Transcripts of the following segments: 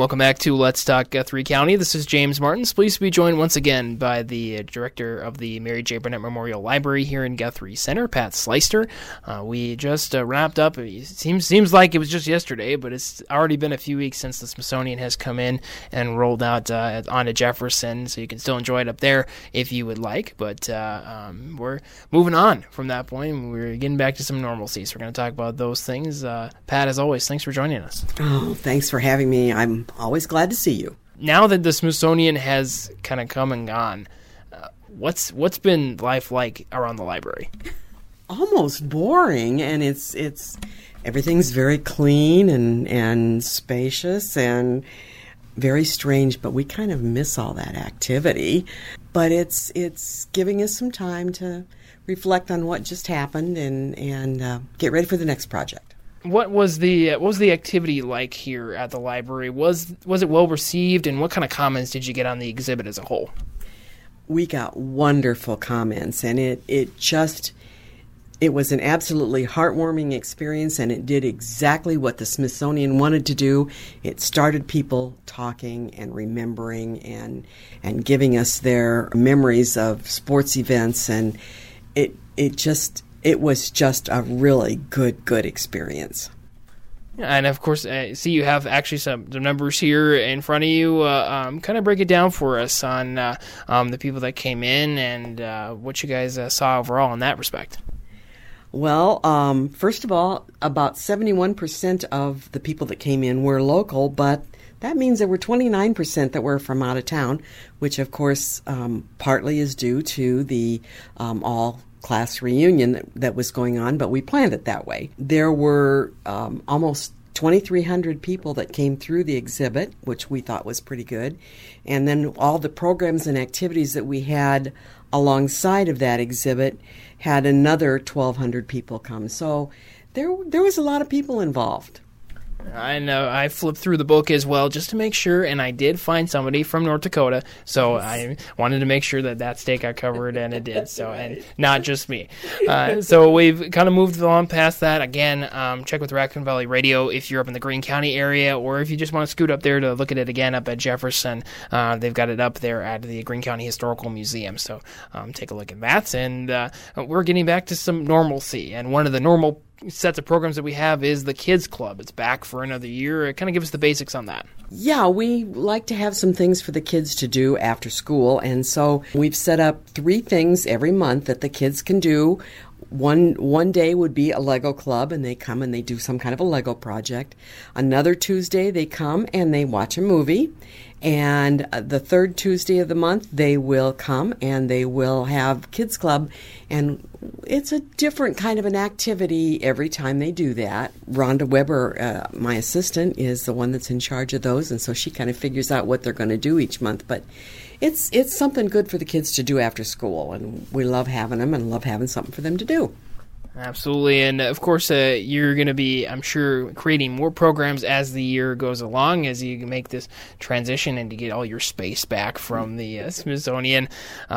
welcome back to Let's Talk Guthrie County. This is James Martins. Pleased to be joined once again by the director of the Mary J. Burnett Memorial Library here in Guthrie Center, Pat Sleister. We just wrapped up. It seems like it was just yesterday, but it's already been a few weeks since the Smithsonian has come in and rolled out onto Jefferson, so you can still enjoy it up there if you would like. But we're moving on from that point. We're getting back to some normalcy, so we're going to talk about those things. Pat, as always, thanks for joining us. Oh, thanks for having me. I'm always glad to see you. Now that the Smithsonian has kind of come and gone, what's been life like around the library? Almost boring, and it's everything's very clean and spacious and very strange, but we kind of miss all that activity. But it's giving us some time to reflect on what just happened and get ready for the next project. What was the activity like here at the library? Was it well received, and what kind of comments did you get on the exhibit as a whole? We got wonderful comments, and it was an absolutely heartwarming experience, and it did exactly what the Smithsonian wanted to do. It started people talking and remembering and giving us their memories of sports events, and it was just a really good experience. And of course, see you have actually some numbers here in front of you. Kind of break it down for us on the people that came in and what you guys saw overall in that respect. Well, first of all, about 71% of the people that came in were local, but that means there were 29% that were from out of town, which of course partly is due to the all-class reunion that was going on, but we planned it that way. There were almost 2,300 people that came through the exhibit, which we thought was pretty good. And then all the programs and activities that we had alongside of that exhibit had another 1,200 people come. So there was a lot of people involved. I know. I flipped through the book as well just to make sure, and I did find somebody from North Dakota, so I wanted to make sure that state got covered, and it did, so and not just me. So we've kind of moved on past that. Again, check with Raccoon Valley Radio if you're up in the Greene County area, or if you just want to scoot up there to look at it again up at Jefferson. They've got it up there at the Greene County Historical Museum, so take a look at that. And we're getting back to some normalcy, and one of the normal sets of programs that we have is the Kids Club. It's back for another year. Kind of give us the basics on that. Yeah, we like to have some things for the kids to do after school, and so we've set up 3 things every month that the kids can do. One day would be a Lego club, and they come and they do some kind of a Lego project. Another Tuesday, they come and they watch a movie. And the third Tuesday of the month, they will come and they will have Kids Club. And it's a different kind of an activity every time they do that. Rhonda Weber, my assistant, is the one that's in charge of those. And so she kind of figures out what they're going to do each month. But it's something good for the kids to do after school. And we love having them and love having something for them to do. Absolutely. And, of course, you're going to be, I'm sure, creating more programs as the year goes along, as you make this transition and to get all your space back from the Smithsonian.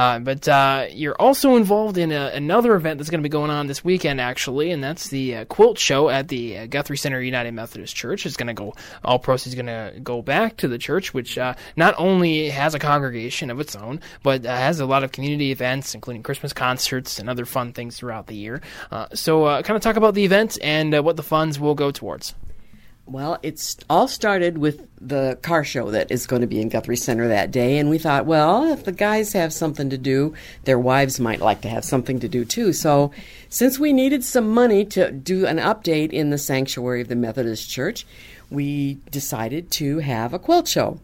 But you're also involved in another event that's going to be going on this weekend, actually, and that's the quilt show at the Guthrie Center United Methodist Church. It's going to go, all proceeds going to go back to the church, which not only has a congregation of its own, but has a lot of community events, including Christmas concerts and other fun things throughout the year. So kind of talk about the event and what the funds will go towards. Well, it's all started with the car show that is going to be in Guthrie Center that day, and we thought, well, if the guys have something to do, their wives might like to have something to do too. So since we needed some money to do an update in the sanctuary of the Methodist Church, we decided to have a quilt show.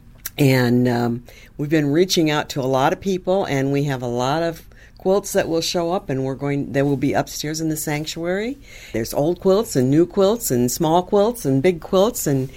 And we've been reaching out to a lot of people, and we have a lot of quilts that will show up, and they will be upstairs in the sanctuary. There's old quilts and new quilts and small quilts and big quilts, and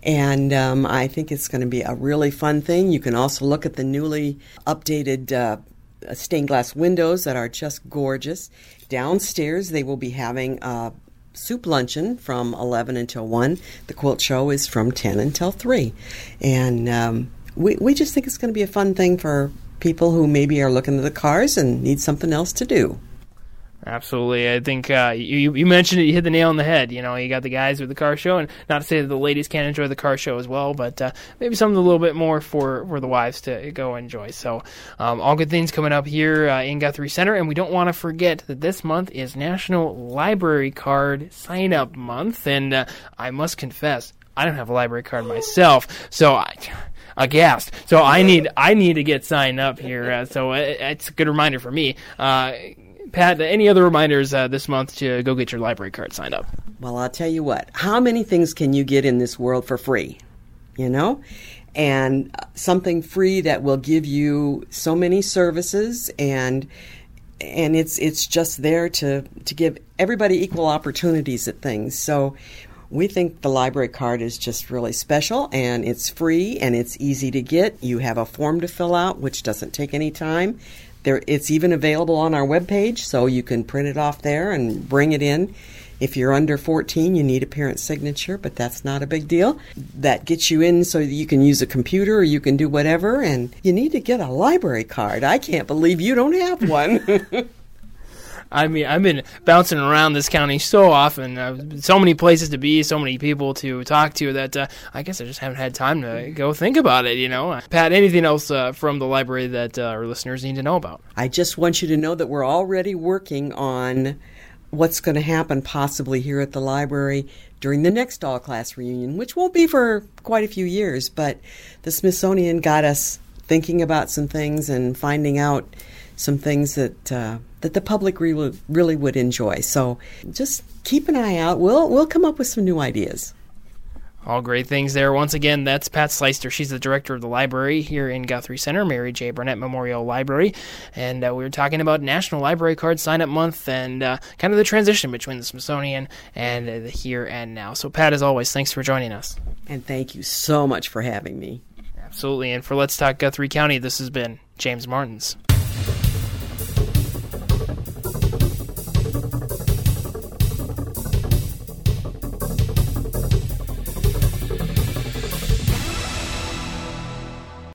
I think it's going to be a really fun thing. You can also look at the newly updated stained glass windows that are just gorgeous. Downstairs, they will be having a soup luncheon from 11 until 1. The quilt show is from 10 until 3. And we just think it's going to be a fun thing for people who maybe are looking at the cars and need something else to do. Absolutely. I think you mentioned it. You hit the nail on the head. You got the guys with the car show, and not to say that the ladies can't enjoy the car show as well, but maybe something a little bit more for the wives to go enjoy. So all good things coming up here in Guthrie Center, and we don't want to forget that this month is National Library Card Sign-Up Month, and I must confess, I don't have a library card myself, so aghast. So I need to get signed up here. So it's a good reminder for me. Pat, any other reminders this month to go get your library card signed up? Well, I'll tell you what. How many things can you get in this world for free? And something free that will give you so many services, and it's just there to give everybody equal opportunities at things. So we think the library card is just really special, and it's free, and it's easy to get. You have a form to fill out, which doesn't take any time. It's even available on our webpage, so you can print it off there and bring it in. If you're under 14, you need a parent signature, but that's not a big deal. That gets you in so that you can use a computer or you can do whatever, and you need to get a library card. I can't believe you don't have one. I mean, I've been bouncing around this county so often, so many places to be, so many people to talk to that I guess I just haven't had time to go think about it, Pat, anything else from the library that our listeners need to know about? I just want you to know that we're already working on what's going to happen possibly here at the library during the next all-class reunion, which won't be for quite a few years, but the Smithsonian got us thinking about some things and finding out some things that the public really would enjoy. So just keep an eye out. We'll come up with some new ideas. All great things there. Once again, that's Pat Sleister. She's the director of the library here in Guthrie Center, Mary J. Burnett Memorial Library. And we were talking about National Library Card Sign-Up Month and kind of the transition between the Smithsonian and the here and now. So, Pat, as always, thanks for joining us. And thank you so much for having me. Absolutely. And for Let's Talk Guthrie County, this has been James Martins.